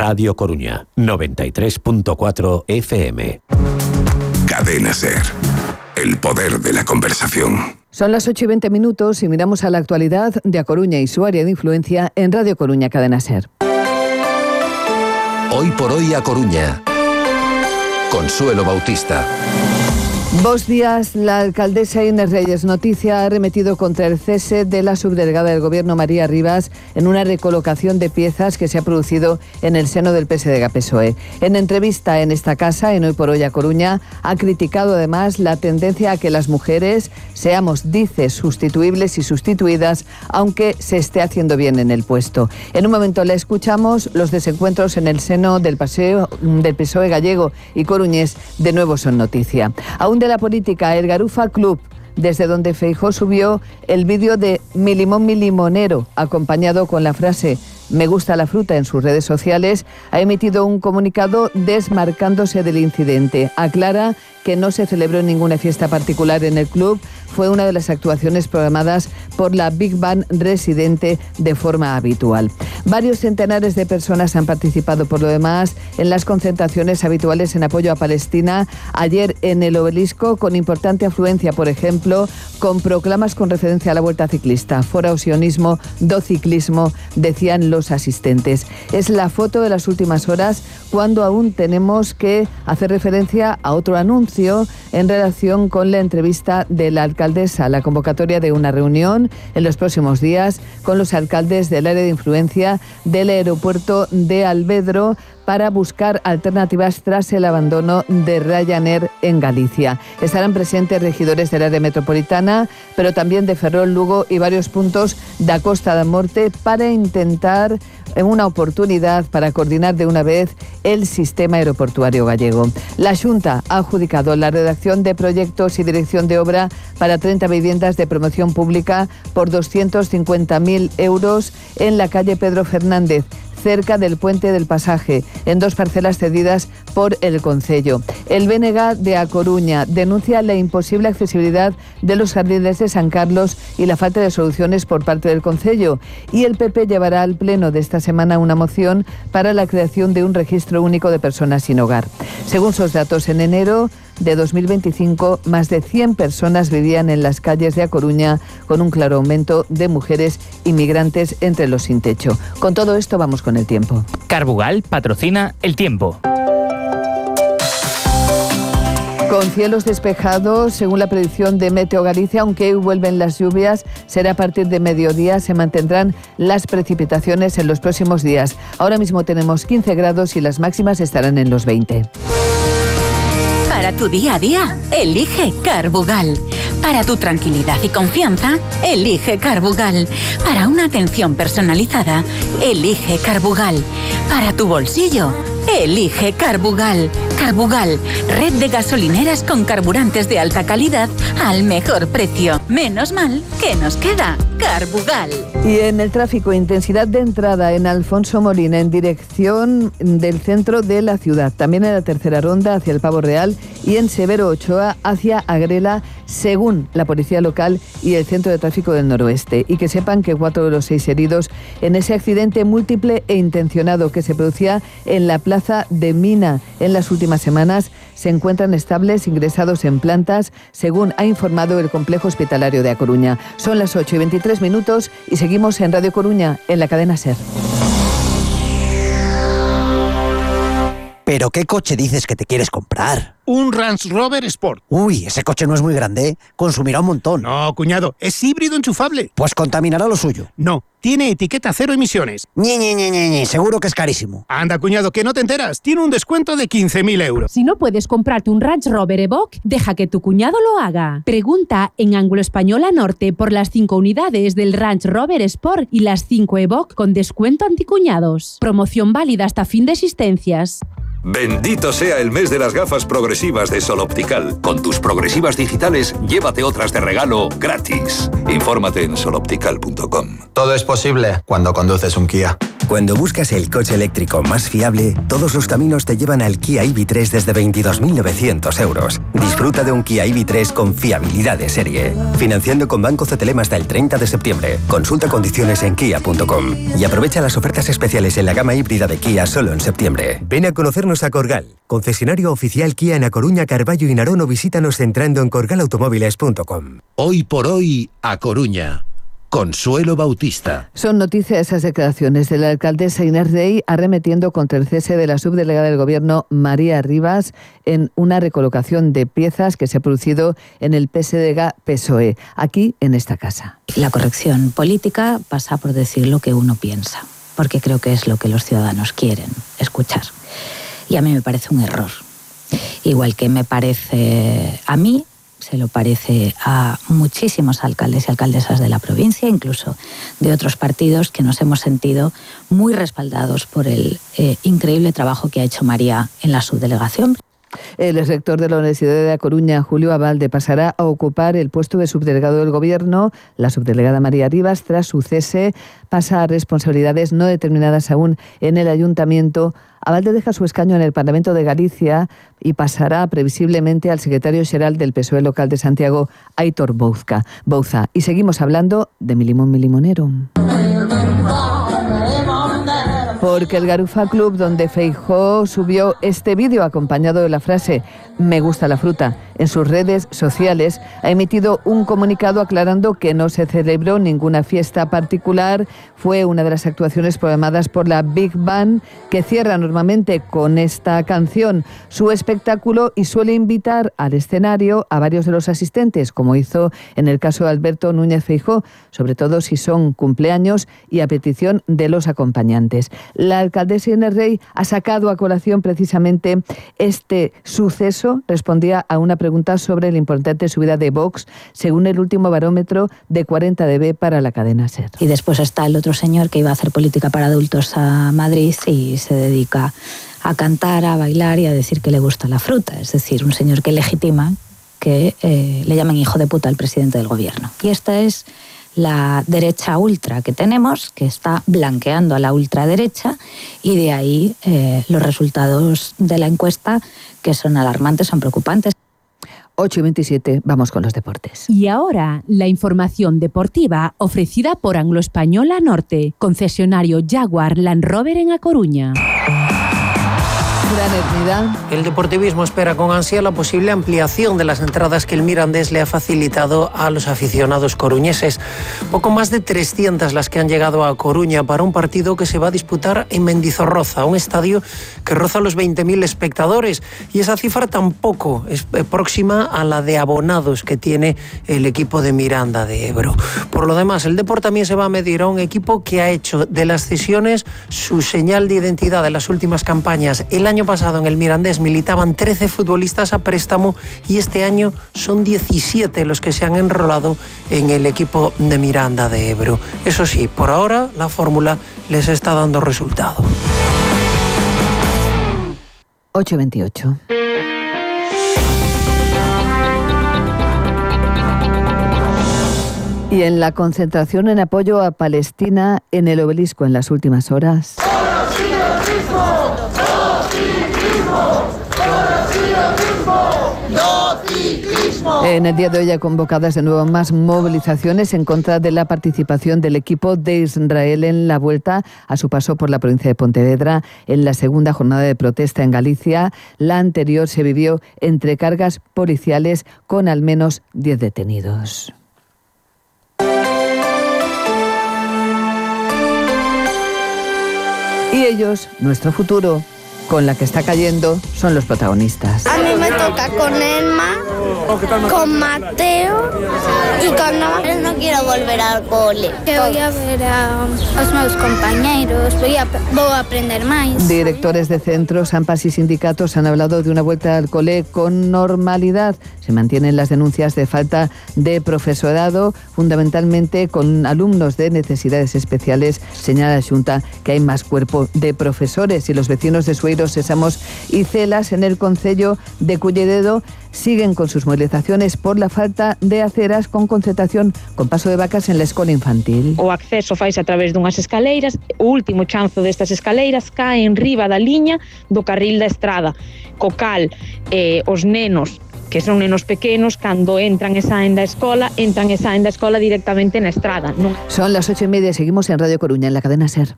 Radio Coruña, 93.4 FM. Cadena SER. El poder de la conversación. Son las 8:20 y miramos a la actualidad de A Coruña y su área de influencia en Radio Coruña, Cadena SER. Hoy por hoy A Coruña. Consuelo Bautista. Bos días, la alcaldesa Inés Reyes Noticia ha arremetido contra el cese de la subdelegada del Gobierno María Rivas en una recolocación de piezas que se ha producido en el seno del PSDG-PSOE. En entrevista en esta casa, en Hoy por Hoy A Coruña, ha criticado además la tendencia a que las mujeres seamos, dice, sustituibles y sustituidas, aunque se esté haciendo bien en el puesto. En un momento le escuchamos. Los desencuentros en el seno del PSOE gallego y coruñés de nuevo son noticia. Aún de la política, el Garufa Club, desde donde Feijóo subió el vídeo de Mi limón, mi limonero, acompañado con la frase "Me gusta la fruta" en sus redes sociales, ha emitido un comunicado desmarcándose del incidente. Aclara que no se celebró ninguna fiesta particular en el club, fue una de las actuaciones programadas por la Big Band residente de forma habitual. Varios centenares de personas han participado, por lo demás, en las concentraciones habituales en apoyo a Palestina. Ayer en el Obelisco, con importante afluencia, por ejemplo, con proclamas con referencia a la Vuelta Ciclista. Fora o sionismo, do ciclismo, decían los asistentes. Es la foto de las últimas horas, cuando aún tenemos que hacer referencia a otro anuncio en relación con la entrevista de la alcaldesa, la convocatoria de una reunión en los próximos días con los alcaldes del área de influencia del aeropuerto de Alvedro para buscar alternativas tras el abandono de Ryanair en Galicia. Estarán presentes regidores del área metropolitana, pero también de Ferrol, Lugo y varios puntos de Costa da Morte para intentar una oportunidad para coordinar de una vez el sistema aeroportuario gallego. La Xunta ha adjudicado la redacción de proyectos y dirección de obra para 30 viviendas de promoción pública por 250.000 euros en la calle Pedro Fernández, cerca del Puente del Pasaje, en 2 parcelas cedidas por el Concello. El BNG de A Coruña denuncia la imposible accesibilidad de los jardines de San Carlos y la falta de soluciones por parte del Concello. Y el PP llevará al pleno de esta semana una moción para la creación de un registro único de personas sin hogar. Según sus datos, en enero de 2025, más de 100 personas vivían en las calles de A Coruña, con un claro aumento de mujeres inmigrantes entre los sin techo. Con todo esto vamos con el tiempo. Carbugal patrocina el tiempo. Con cielos despejados, según la predicción de Meteo Galicia, aunque hoy vuelven las lluvias, será a partir de mediodía, se mantendrán las precipitaciones en los próximos días. Ahora mismo tenemos 15 grados y las máximas estarán en los 20. Para tu día a día, elige Carbugal. Para tu tranquilidad y confianza, elige Carbugal. Para una atención personalizada, elige Carbugal. Para tu bolsillo, elige Carbugal. Carbugal, red de gasolineras con carburantes de alta calidad al mejor precio. Menos mal que nos queda Carbugal. Y en el tráfico, intensidad de entrada en Alfonso Molina en dirección del centro de la ciudad. También en la tercera ronda hacia el Pavo Real y en Severo Ochoa hacia Agrela, según la policía local y el Centro de Tráfico del Noroeste. Y que sepan que 4 de los 6 heridos en ese accidente múltiple e intencionado que se producía en la plaza de Mina en las últimas semanas se encuentran estables, ingresados en plantas, según ha informado el Complejo Hospitalario de A Coruña. Son las 8:23 y seguimos en Radio Coruña, en la cadena SER. ¿Pero qué coche dices que te quieres comprar? Un Range Rover Sport. Uy, ese coche no es muy grande, ¿eh? Consumirá un montón. No, cuñado, es híbrido enchufable. Pues contaminará lo suyo. No, tiene etiqueta 0 emisiones. Ñe, seguro que es carísimo. Anda, cuñado, que no te enteras. Tiene un descuento de 15.000 euros. Si no puedes comprarte un Range Rover Evoque, deja que tu cuñado lo haga. Pregunta en Ángulo Española Norte por las 5 unidades del Range Rover Sport y las 5 Evoque con descuento anticuñados. Promoción válida hasta fin de existencias. Bendito sea el mes de las gafas progresivas de Sol Optical. Con tus progresivas digitales, llévate otras de regalo gratis. Infórmate en soloptical.com. Todo es posible cuando conduces un Kia. Cuando buscas el coche eléctrico más fiable, todos los caminos te llevan al Kia EV3 desde 22.900 euros. Disfruta de un Kia EV3 con fiabilidad de serie. Financiando con Banco CTLM hasta el 30 de septiembre. Consulta condiciones en kia.com. Y aprovecha las ofertas especiales en la gama híbrida de Kia solo en septiembre. Ven a conocernos a Corgal, concesionario oficial Kia en A Coruña, Carballo y Narón, o visítanos entrando en corgalautomóviles.com. Hoy por hoy, A Coruña. Consuelo Bautista. Son noticias esas declaraciones de la alcaldesa Inés Rey arremetiendo contra el cese de la subdelegada del Gobierno María Rivas en una recolocación de piezas que se ha producido en el PSDG-PSOE, aquí en esta casa. La corrección política pasa por decir lo que uno piensa, porque creo que es lo que los ciudadanos quieren escuchar. Y a mí me parece un error. Igual que me parece a mí, se lo parece a muchísimos alcaldes y alcaldesas de la provincia, incluso de otros partidos, que nos hemos sentido muy respaldados por el increíble trabajo que ha hecho María en la subdelegación. El exrector de la Universidad de A Coruña, Julio Abalde, pasará a ocupar el puesto de subdelegado del Gobierno. La subdelegada María Rivas, tras su cese, pasa a responsabilidades no determinadas aún en el Ayuntamiento. Abalde deja su escaño en el Parlamento de Galicia y pasará previsiblemente al secretario xeral del PSOE local de Santiago, Aitor Bouza. Y seguimos hablando de Mi Limón, Mi Limonero. Porque el Garufa Club, donde Feijóo subió este vídeo acompañado de la frase "me gusta la fruta" en sus redes sociales, ha emitido un comunicado aclarando que no se celebró ninguna fiesta particular. Fue una de las actuaciones programadas por la Big Band, que cierra normalmente con esta canción su espectáculo y suele invitar al escenario a varios de los asistentes, como hizo en el caso de Alberto Núñez Feijóo, sobre todo si son cumpleaños y a petición de los acompañantes. La alcaldesa Inés Rey ha sacado a colación precisamente este suceso. Respondía a una pregunta sobre la importante subida de Vox, según el último barómetro de 40 dB para la cadena SER. Y después está el otro señor que iba a hacer política para adultos a Madrid y se dedica a cantar, a bailar y a decir que le gusta la fruta. Es decir, un señor que legitima que le llamen hijo de puta al presidente del Gobierno. Y esta es la derecha ultra que tenemos, que está blanqueando a la ultraderecha, y de ahí los resultados de la encuesta, que son alarmantes, son preocupantes. 8:27, vamos con los deportes. Y ahora, la información deportiva ofrecida por Anglo-Española Norte, concesionario Jaguar Land Rover en A Coruña. El Deportivismo espera con ansia la posible ampliación de las entradas que el Mirandés le ha facilitado a los aficionados coruñeses. Poco más de 300 las que han llegado a Coruña para un partido que se va a disputar en Mendizorroza, un estadio que roza los 20.000 espectadores, y esa cifra tampoco es próxima a la de abonados que tiene el equipo de Miranda de Ebro. Por lo demás, el Depor también se va a medir a un equipo que ha hecho de las cesiones su señal de identidad en las últimas campañas. El año pasado en el Mirandés militaban 13 futbolistas a préstamo y este año son 17 los que se han enrolado en el equipo de Miranda de Ebro. Eso sí, por ahora la fórmula les está dando resultado. 8:28. Y en la concentración en apoyo a Palestina en el Obelisco en las últimas horas. En el día de hoy ha convocadas de nuevo más movilizaciones en contra de la participación del equipo de Israel en la vuelta a su paso por la provincia de Pontevedra en la segunda jornada de protesta en Galicia. La anterior se vivió entre cargas policiales con al menos 10 detenidos. Y ellos, nuestro futuro, con la que está cayendo, son los protagonistas. A mí me toca con Elma, con Mateo y con Nova. Pero no quiero volver al cole. Que voy a ver a los nuevos compañeros, voy a aprender más. Directores de centros, AMPAs y sindicatos han hablado de una vuelta al cole con normalidad. Se mantienen las denuncias de falta de profesorado, fundamentalmente con alumnos de necesidades especiales. Señala la Xunta que hay más cuerpo de profesores y los vecinos de Sueiro Bombeiros, Sésamos y Celas en el concello de Culleredo siguen con sus movilizaciones por la falta de aceras con concentración con paso de vacas en la escola infantil. O acceso faise a través dunhas escaleiras, o último chanzo destas escaleiras cae en riba da liña do carril da estrada, co cal os nenos, que son nenos pequenos, cando entran e saen da escola directamente na estrada. Son las 8:30, seguimos en Radio Coruña, en la cadena SER.